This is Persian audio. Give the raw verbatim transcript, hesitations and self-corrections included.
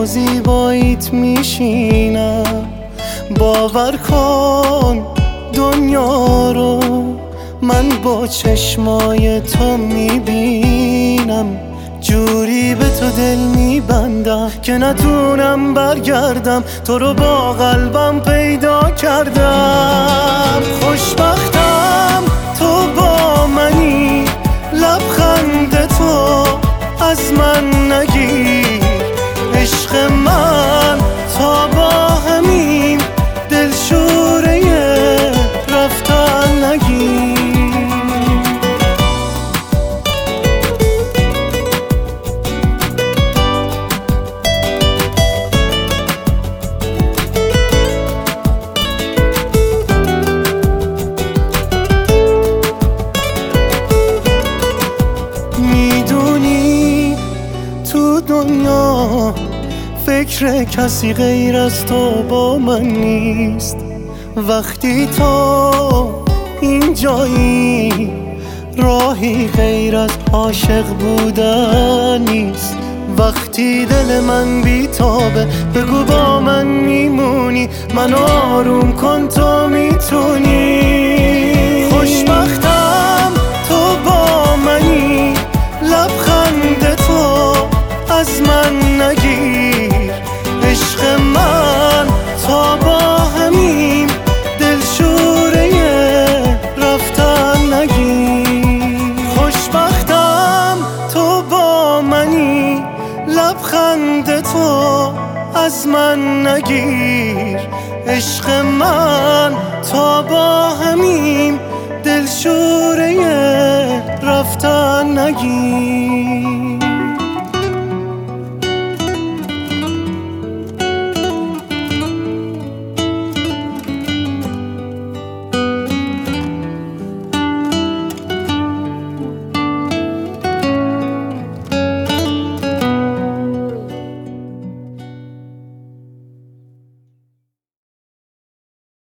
تو زیباییت میشینم. باور کن دنیا رو من با چشمای تو میبینم، جوری به تو دل میبندم که نتونم برگردم. تو رو با قلبم پیدا کردم، خوشبختم تو با منی، لبخند تو از من نگیر. عشق من تا با همین دلشوره رفتن نگیر. میدونی تو دنیا فکر کسی غیر از تو با من نیست. وقتی تو اینجایی راهی غیر از عاشق بودن نیست. وقتی دل من بیتابه بگو با من میمونی، من آروم کن تو میتونی. خوشبختم تو با منی، لبخند تو از من نگیر. عشق من تا با همین دلشوره رفتن نگیر. خوشبختم تو با منی، لبخند تو از من نگیر. عشق من تا با همین دلشوره رفتن نگیر.